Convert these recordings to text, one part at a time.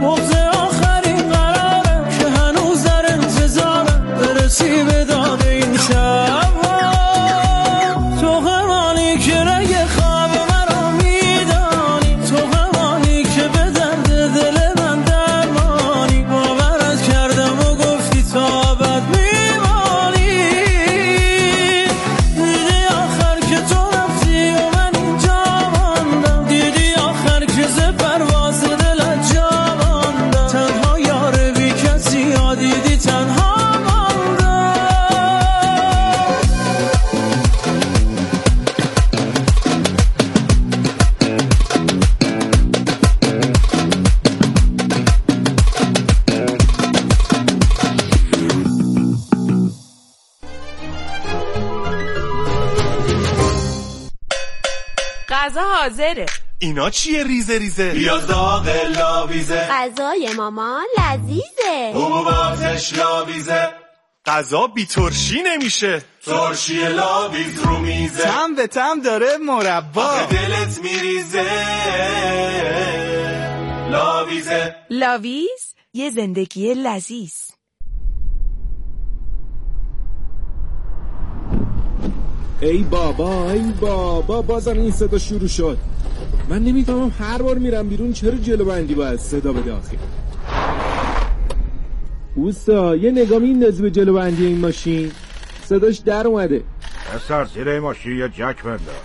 موضع آخرین قرارم که هنوز در انتظارم برسی به داد این شب. تو همانی که رگ خواب مرا میدانی، تو همانی که به درد دل من درمانی. باورت کردم و گفتی تا ابد میمانی. دیدی آخر که تو رفتی و من اینجا ماندم، دیدی آخر که ز پرواز دلت جا ماندم. تنها یار بی کسی ها دیدی تنها غذا حاضره. اینا چیه ریزه ریزه؟ پیاز داغ لاویزه. غذای مامان لذیذه. حبوباتش لاویزه. غذا بی ترشی نمیشه. ترشی لاویز رو میزه. تم به تم داره مربا. دلت میریزه. لاویزه. لاویز یه زندگی لذیذ. ای بابا بازم این صدا شروع شد. من نمیفهمم هر بار میرم بیرون چرا جلو بندی باید صدا بده آخه. اوستا یه نگاه میندازی به جلو بندی این ماشین، صداش در اومده. پسر زیر این ماشین یه جک بنداز.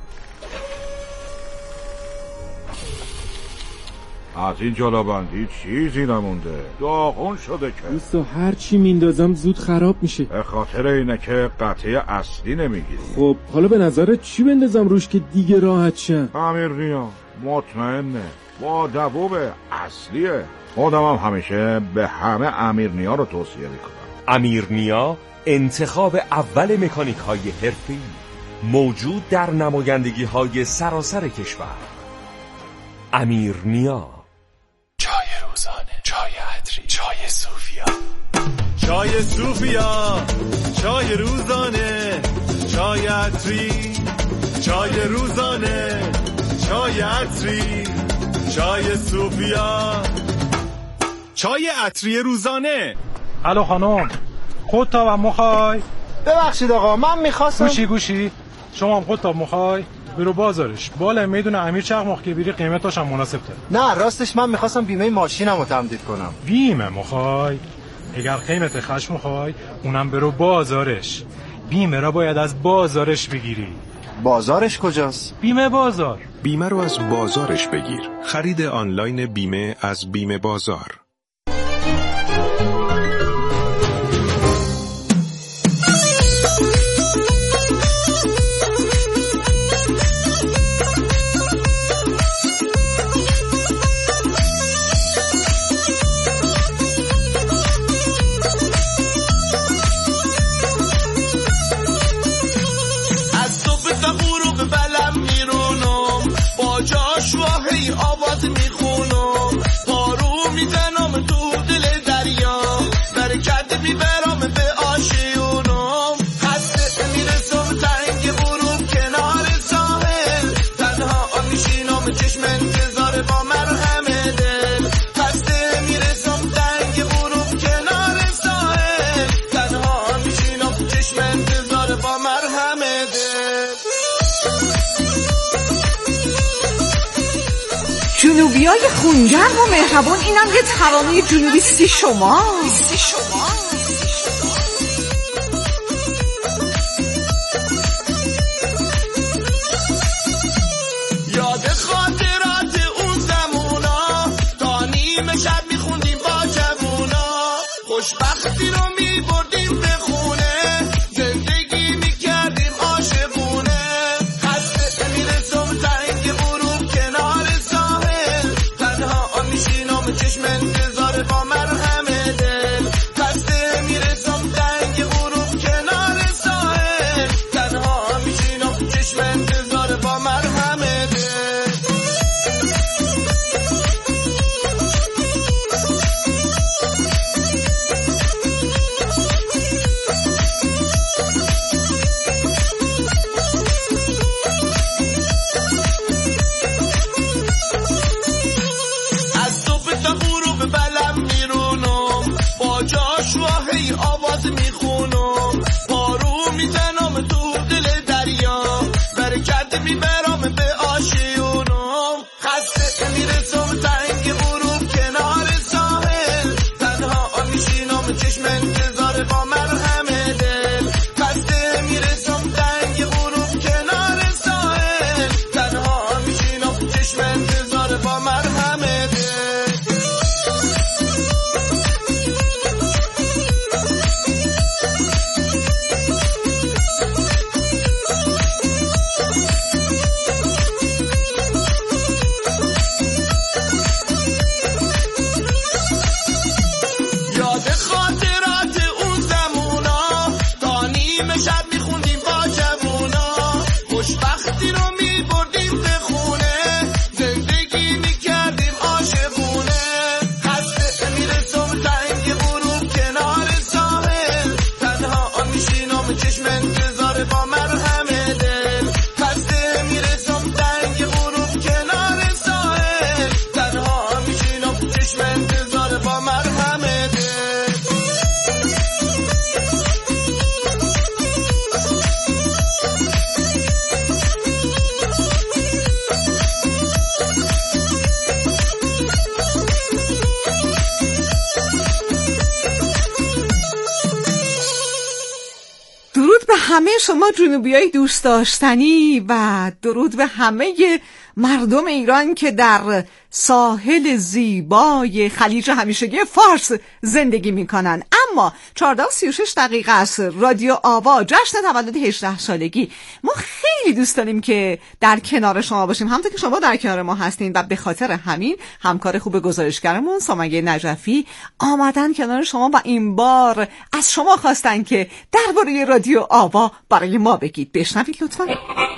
از این جلو بندی چیزی نمونده، داغون شده که. اوستا هر چی میندازم زود خراب میشه. به خاطر اینه که قطعه اصلی نمیگیری. خب حالا به نظرت چی بندازم روش که دیگه راحت شم؟ امیرنیا مطمئنه، با دووب اصلیه. خودم هم همیشه به همه امیرنیا رو توصیه میکنم. امیرنیا انتخاب اول مکانیک های حرفه‌ای، موجود در نمایندگی های سراسر کشور. امیرنیا. چای روزانه، چای عطری، چای صوفیا. چای صوفیا، چای روزانه، چای عطری، چای روزانه، چای عطری، چای صوفیا. چای عطری روزانه. الو خانم، خودتا هم مخوای؟ ببخشید آقا من میخواستم. گوشی شما هم خودتا مخوای؟ برو بازارش بالا میدون امیر چقماخ که بیری قیمتاش هم مناسب تره. نه راستش من میخواستم بیمه ماشینم رو تمدید کنم. بیمه مخوای؟ اگر قیمت خشم مخوای اونم برو بازارش. بیمه را باید از بازارش بگیری. بازارش کجاست؟ بیمه بازار. بیمه رو از بازارش بگیر. خرید آنلاین بیمه از بیمه بازار. هی آواز میخونم، پارو میزنم تو دل دریا، برکت میبرم به آشیونم. خسته میرسم تنگ غروب کنار ساحل، تنها میشینم چشم انتظار با مرهم دل. خسته میرسم تنگ غروب کنار ساحل، تنها میشینم چشم انتظار با مرهم دل. جنوبیای خونگرم و مهربان، اینم یه ترانه جنوبیستی شما. یاد خاطرات اون زمونا، تا نیمه شب میخوندیم با جوونا، خوشبختی رو میبردیم به خونه، زندگی میکردیم عاشقونه. خسته میرسم تنگ غروب کنار ساحل، تنها میشینم چشم انتظار با مرهم دل. خسته میرسم تنگ غروب کنار ساحل، تنها میشینم چشم انتظار با مرهم دل. از صبح تا غروب همه شما جنوبیای دوست داشتنی و درود به همه مردم ایران که در ساحل زیبای خلیج همیشگی فارس زندگی میکنن. اما 14:36 است. رادیو آوا جشن تولد 18 سالگی. ما خیلی دوست داریم که در کنار شما باشیم، همونطور که شما در کنار ما هستین و به خاطر همین همکار خوب گزارشگرمون سامگه نجفی آمدن کنار شما و این بار از شما خواستن که درباره رادیو آوا برای ما بگید. بشنوید لطفاً.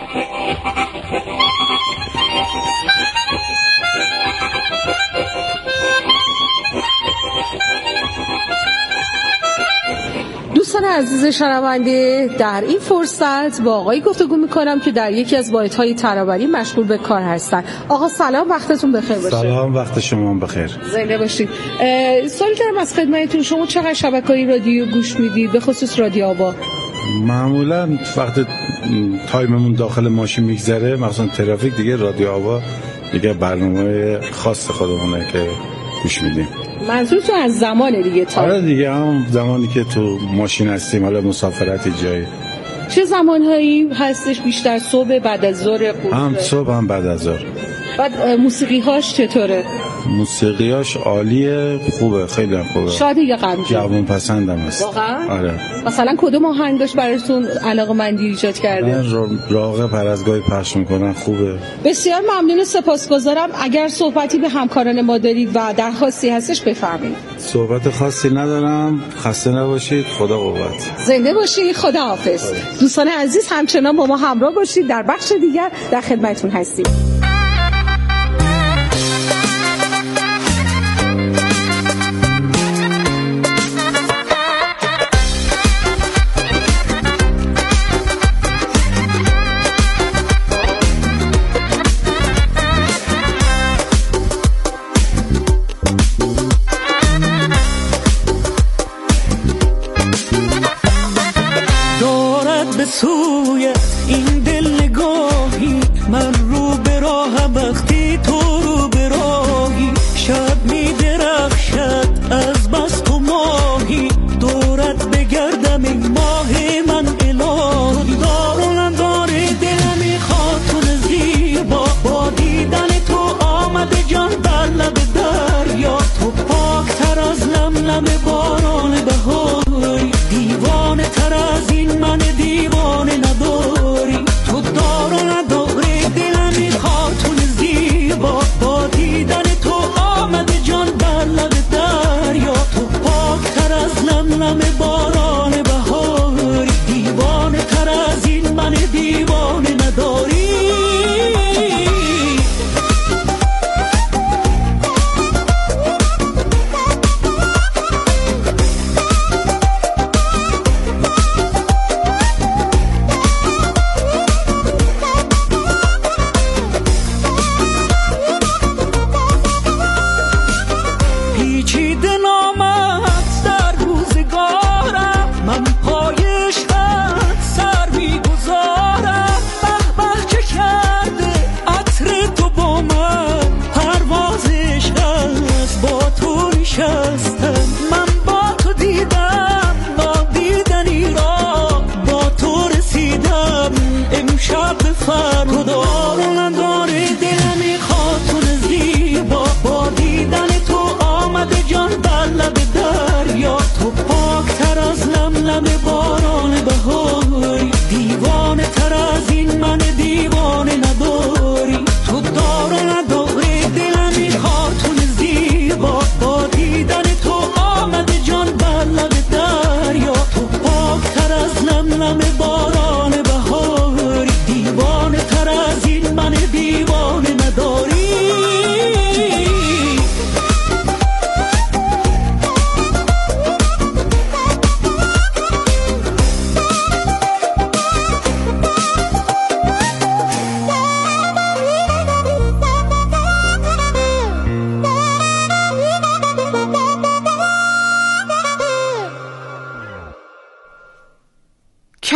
دوستان عزیز شنونده، در این فرصت با آقای گفتگو میکنم که در یکی از واحدهای ترابری مشغول به کار هستن. آقا سلام، وقتتون بخیر باشه. سلام، وقت شما بخیر. زنده باشید. سوال کردم از خدمتتون، شما چقدر شبکه‌های رادیو گوش میدید، به خصوص رادیو آوا؟ معمولا وقت تایممون داخل ماشین میگذره، مثلا ترافیک، دیگه رادیو آوا دیگه برنامه خاص خودمونه که گوش میدیم. منظورتون از زمان دیگه تا؟ آره دیگه، هم زمانی که تو ماشین هستیم، حالا مسافرتی جایی. چه زمانهایی هستش؟ بیشتر صبح، بعد از ظهر؟ هم صبح هم بعد از ظهر. بعد موسیقی هاش چطوره؟ موسیقیاش عالیه، خوبه، خیلی خوبه. شاده یا غمگین؟ جوان پسندم هست. واقعا؟ آره. مثلا کدوم آهنگ داشت براتون علاقه‌مندی ایجاد کرده؟ راغب هر از گاهی پخش میکنن، خوبه. بسیار ممنون و سپاسگزارم. اگر صحبتی به همکاران ما دارید و درخواستی هستش بفرمایید. صحبت خاصی ندارم، خسته نباشید، خدا قوت. زنده باشید، خدا حافظ. دوستان عزیز همچنان با ما همراه باشید، در بخش دیگر در خدمتتون هستیم. سوی این دل نگاهی من رو به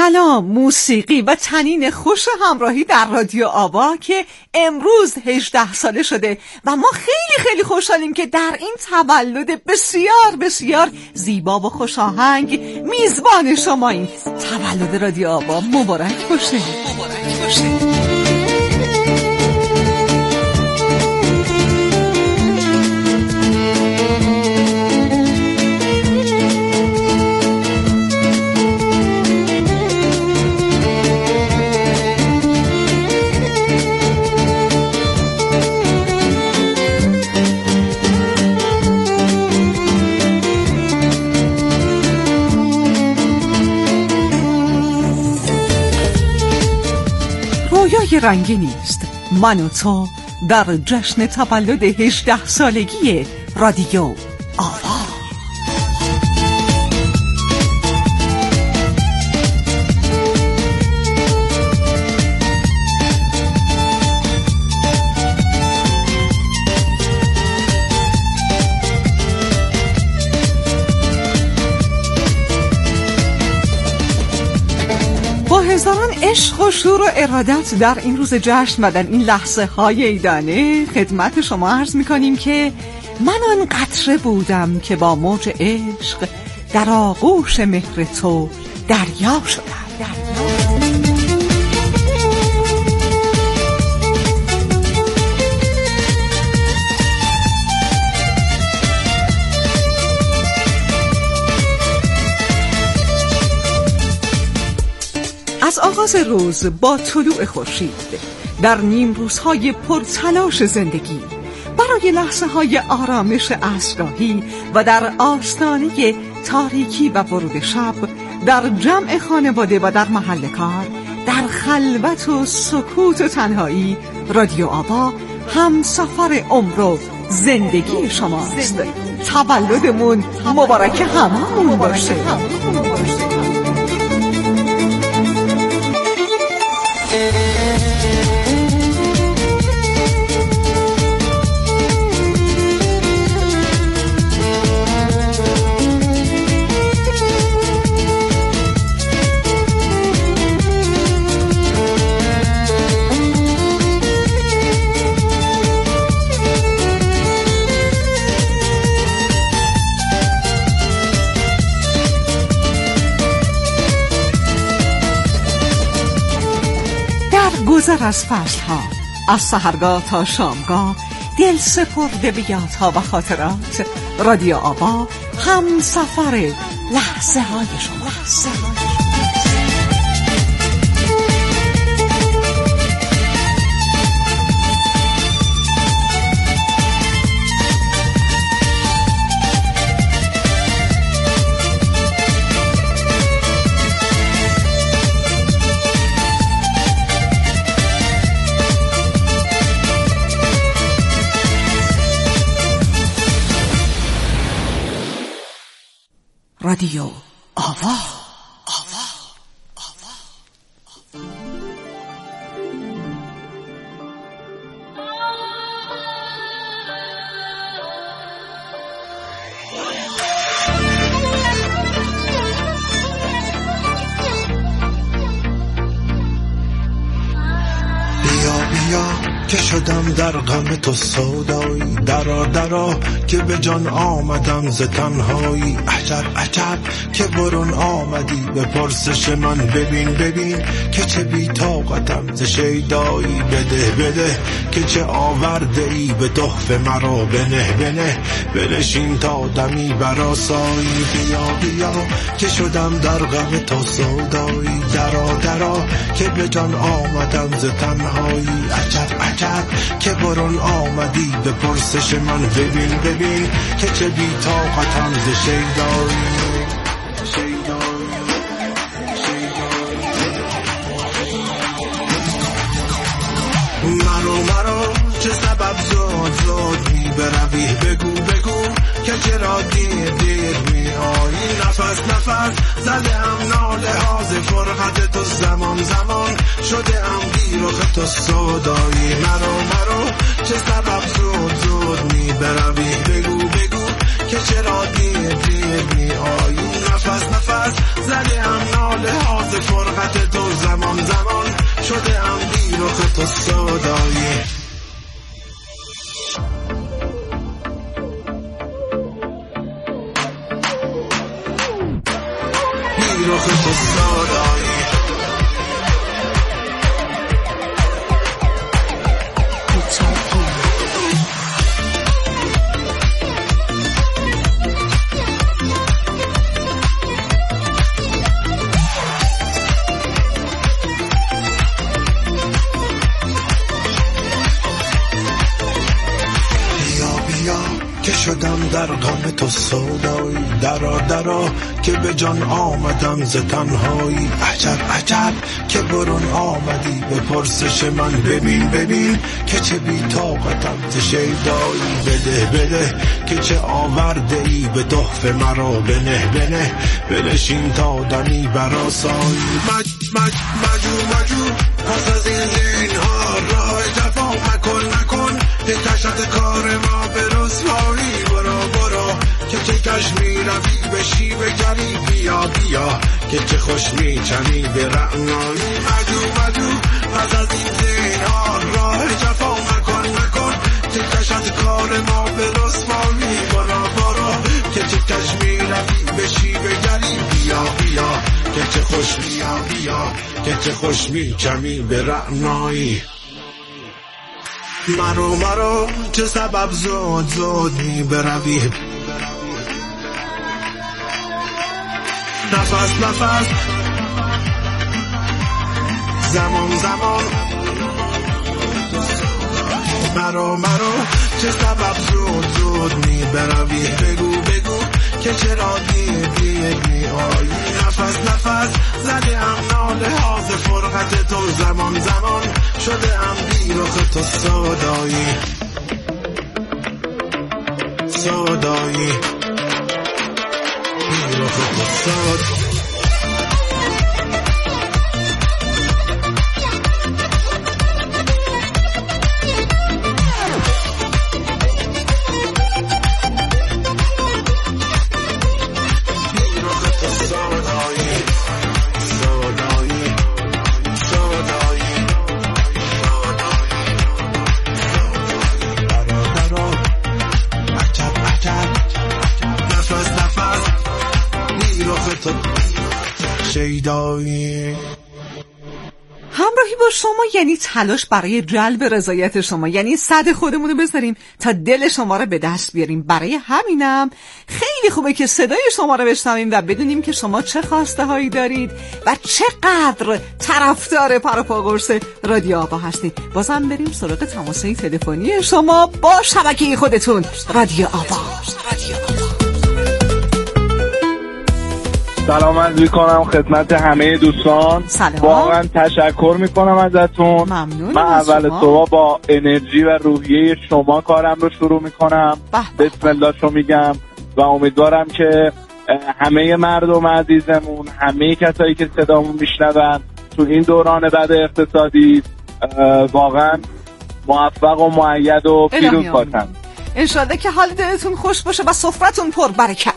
کلام، موسیقی و تنین خوش همراهی در رادیو آوا که امروز 18 ساله شده و ما خیلی خیلی خوشحالیم که در این تولد بسیار بسیار زیبا و خوشاهنگ میزبان شماییم. تولد رادیو آوا مبارک باشه. مبارک باشه. رویای رنگینی است من و تو در جشن تولد 18 سالگی رادیو آوا. با هزاران عشق و شور و ارادت در این روز جشن و در این لحظه های عیدانه خدمت شما عرض می‌کنیم که من آن قطره بودم که با موج عشق در آغوش مهر تو دریا شدم. از آغاز روز با طلوع خورشید در نیم روزهای پرتلاش زندگی برای لحظه های آرامش عصرگاهی و در آستانه تاریکی و ورود شب در جمع خانواده و در محل کار در خلوت و سکوت و تنهایی رادیو آوا همسفر عمر و زندگی شماست. تولدمون مبارک هممون باشه. گذر از فصلها، از سحرگاه تا شامگاه، دل سپرده به یادها و خاطرات، رادیو آوا هم سفر لحظه های شما. رادیو آوا. که شدم در غم تو سودایی، درا درا که به جان آمدم ز تنهایی. عجب عجب که برون آمدی به پرسش من، ببین ببین که چه بی طاقتم ز شیدایی. بده بده که چه آورده ای به تحفه مرا، بنه بنه بنشین تا دمی برآسایی. بیا بیا که شدم در غم تو سودایی، درا درا که به جان آمدم ز تنهایی. عجب عجب که برون آمدی به پرسش من، ببین ببین که چه بی طاقتم ز شیدایی. مرو چه سبب زود می بروی، بگو بگو که چرا دیر می آیی. نفس زده هم ناله ها ز فرقت تو، زمان شده هم بیرخ تو سودایی. مرو چه سبب زود می بروی، بگو که چرا دیر می آیی. نفس زده هم ناله ها ز فرقت شده ام بی رخ تو سودایی بی رخ تو سودایی که شدم در غم تو سودایی درا درا که به جان آمدم ز تنهایی عجب عجب که برون آمدی به پرسش من ببین ببین که چه بی طاقتم ز شیدایی بده بده که چه آورده ای به تحفه مرا بنه بنه بنشین تا دمی براسایی مجو پس از این زینها راه جفا مکن تشت کار ما به رسوایی برو که چه کش می روی بشی بگری بیا که چه خوش می چمی به رعنایی مجو پس از این زینها راه جفا مکن تشت کار ما به رسوایی برو که چه کش می روی بشی بگری بیا که چه خوش بیا که چه خوش می چمی به رعنایی مرو چه سبب زود می بروی نفس زمان مرو چه سبب زود می بروی بگو که چرا دیر آیی نفس زده ام ناله ها ز فرقت تو زمان شده ام بی رخ تو سودایی بی رخ تو سودایی همراهی با شما یعنی تلاش برای جلب رضایت شما، یعنی صد خودمون رو بذاریم تا دل شما رو به دست بیاریم. برای همینم خیلی خوبه که صدای شما رو بشنویم و بدونیم که شما چه خواسته هایی دارید و چقدر طرفدار پروپاگورس رادیو آوا هستید. بازم بریم سراغ تماس‌های تلفنی شما با شبکه خودتون رادیو آوا. سلام عرض می‌کنم خدمت همه دوستان. واقعا تشکر می‌کنم ازتون. ممنون. من اول صبح با انرژی و روحیه شما کارم رو شروع می‌کنم. بسم الله شو میگم و امیدوارم که همه مردم عزیزمون، همه کسایی که صدامون میشنون تو این دوران بد اقتصادی واقعا موفق و مؤید و پیروز باشن. انشالله که حال دلتون خوش باشه و سفرتون پر برکت.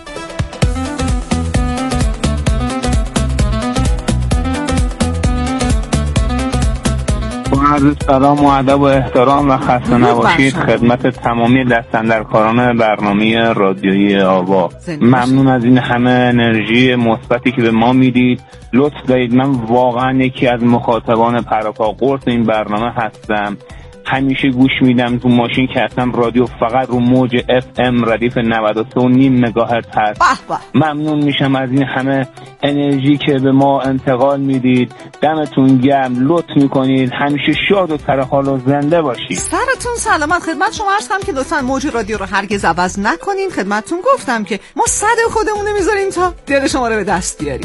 عرض سلام و ادب و احترام و خسته نباشید خدمت تمامی دستاندرکاران برنامه رادیویی آوا. ممنون از این همه انرژی مثبتی که به ما میدید، لطف دارید. من واقعا یکی از مخاطبان پروپاگورس این برنامه هستم، همیشه گوش میدم تو ماشین که اصلا رادیو فقط رو موج FM ردیف 93.5 مگاهرتز هست. ممنون میشم از این همه انرژی که به ما انتقال میدید. دمتون گرم، لطف میکنید، همیشه شاد و سرحال و زنده باشید. سرتون سلامت. خدمت شما عرض کنم که لطفا موج رادیو رو هرگز عوض نکنین. خدمتتون گفتم که ما صد خودمون رو میذاریم تا دل شما رو به دست بیاریم.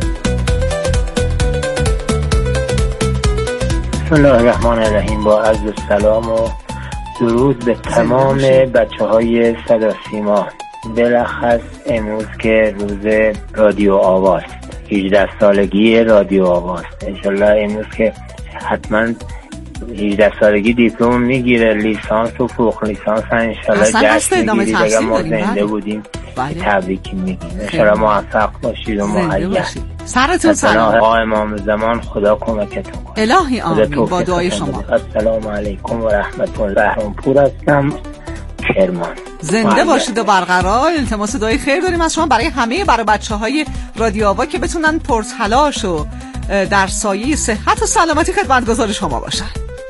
بسم الله الرحمن الرحیم. با عرض سلام و درود به تمام بچه‌های صدا سیما. بالاخص امروز که روز رادیو آواست، 18 سالگی رادیو آواست. انشالله امروز که حتما 18 سالگی دیپلم میگیره، لیسانس و فوق لیسانس انشالله جشن میگیرید. اگر ما زنده بودیم تبریکی میگیم. انشالله موفق باشید و مهیا. سرتون سلام. آقا امام زمان خدا کمکتون کنه. الهی آمین. با دعای شما. السلام علیکم و رحمت الله. بهرامپور هستم، کرمان. زنده باشید و برقرار. التماس دعای خیر داریم از شما برای همه بچه‌های رادیو آوا که بتونن پرتلاش و در سایه صحت و سلامتی خدمتگزار شما باشن.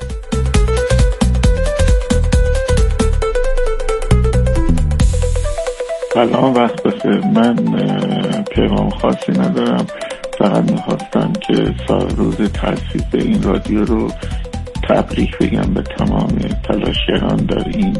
سلام، وقت بخیر. من پیغام خاصی ندارم، فقط میخواستم که سال روز تأسیس این رادیو رو تبریک بگم به تمام تلاشگران در این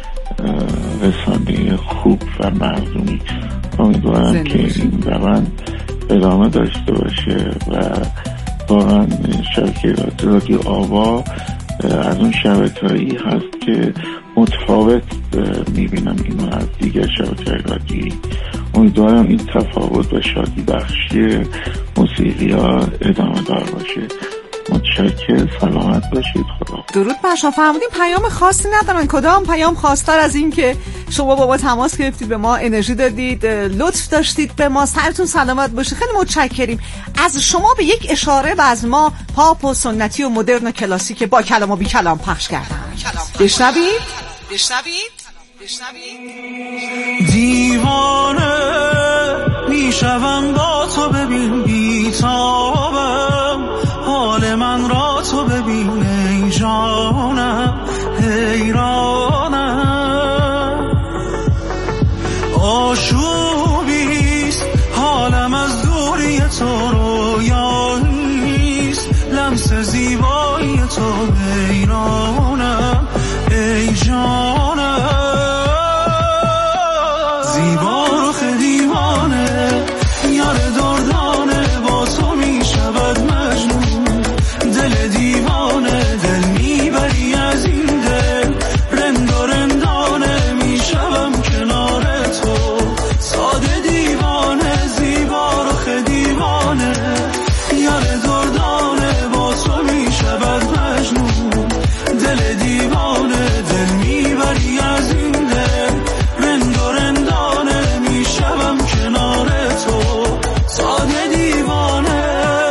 رسانه خوب و مردمی. امیدوارم که این روند ادامه داشته باشه و واقعا شبکه رادیو آوا از اون شبکه‌ای هست که متفاوت میبینم اینو از دیگر شبکه‌های رادیویی. امیدوارم این تفاوت و شادی بخشی موسیقی ها ادامه دار باشه. متشکرم، سلامت باشید. خدا. درود بر شما. فرمودین پیام خاصی ندارن. کدام پیام خواستار از این که شما با ما تماس گرفتید، به ما انرژی دادید، لطف داشتید به ما، سرتون سلامت باشه. خیلی متشکریم. از شما به یک اشاره و از ما پاپ و سنتی و مدرن و کلاسیک با کلام و بی کلام پخش کردن. بشنوید. دیوانه میشوم با تو، ببین بیتابم حال من را، تو ببین ای جانم، حیرانم. آشوبیست حالم از دوری تو، رویاییست لمس زیبایی تو، حیرانم ای جانم. زیبا رخ دیوانه یار دردانه، با تو می شود مجنون دل دیوانه. دل میبری از این دل، رند و رندانه میشوم کنار تو، ساده دیوانه. زیبا رخ دیوانه یار دردانه، با تو می شود مجنون دل دیوانه. دل میبری از این دل، رند و رندانه میشوم کنار تو، ساده دیوانه.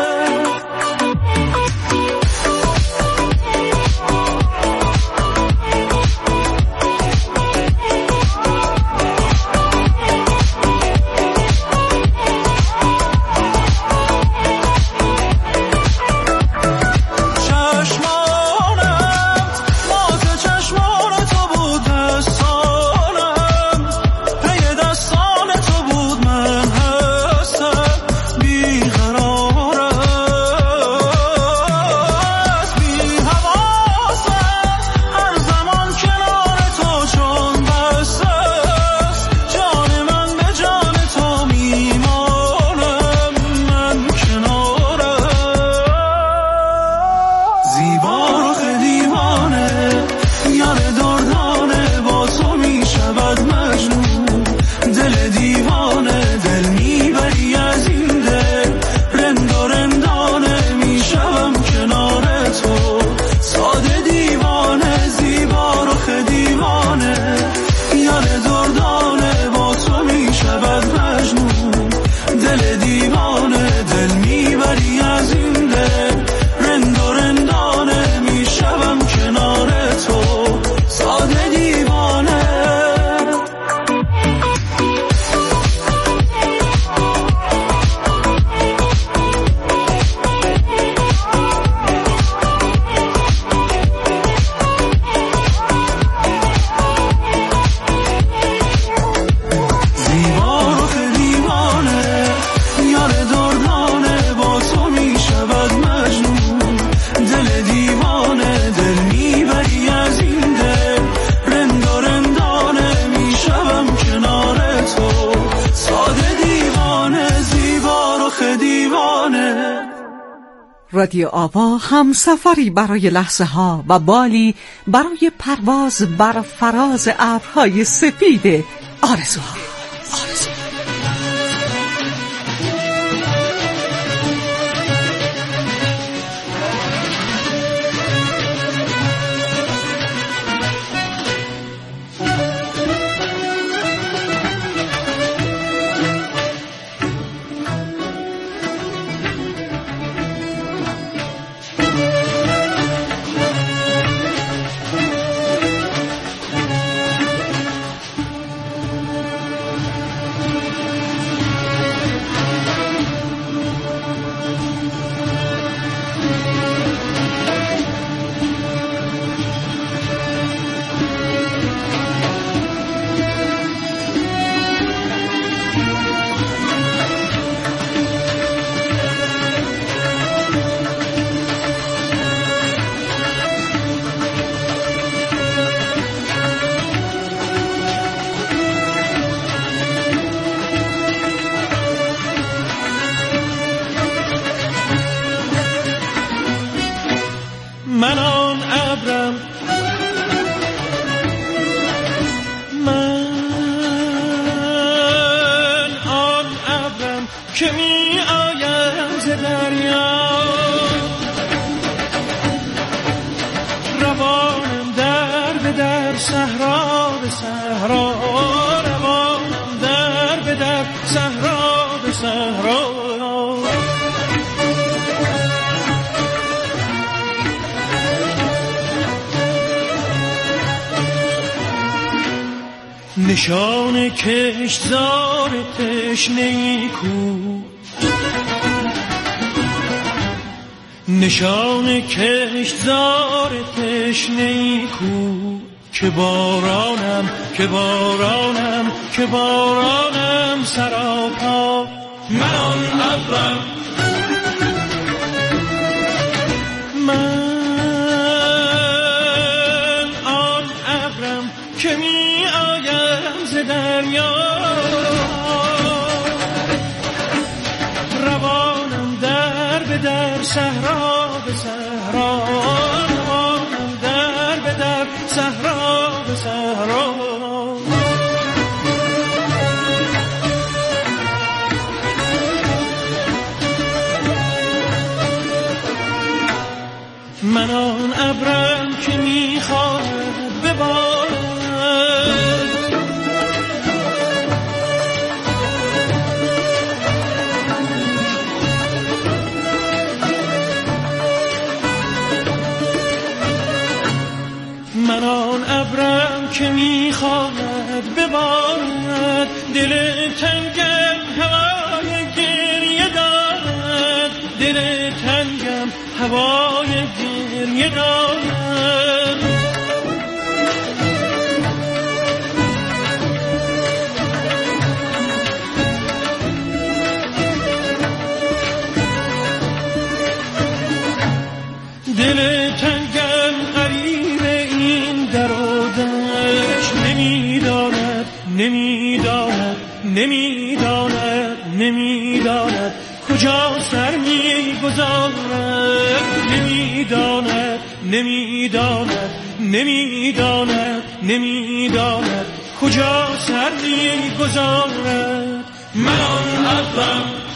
رادیو آوا همسفری برای لحظه ها و بالی برای پرواز بر فراز ابرهای سپید آرزوها. که می آیم ز دریا، روانم در به در صحرا به صحرا، روانم در به در صحرا به صحرا. نشان کشتزار تشنه‌ای کو، نشان کشتزار تشنه‌ای کو، که بارانم که بارانم که بارانم سراپا. من آن ابرم، من آن ابرم که می آیم ز دریا، روانم در به در صحرا به صحرا، روانم در به در صحرا به صحرا. من آن ابرم که میخواهد ببارد، من آن ابرم که میخواهد ببارد، دل تنگم هوای گریه دارد، دل تنگم هوای گریه دارد. دل تنگم غریب این در و دشت، نمیداند نمیداند نمیداند نمیداند کجا سر میگذارد، نمیداند نمیداند نمیداند نمیداند کجا سر میگذارد. من آن ابرم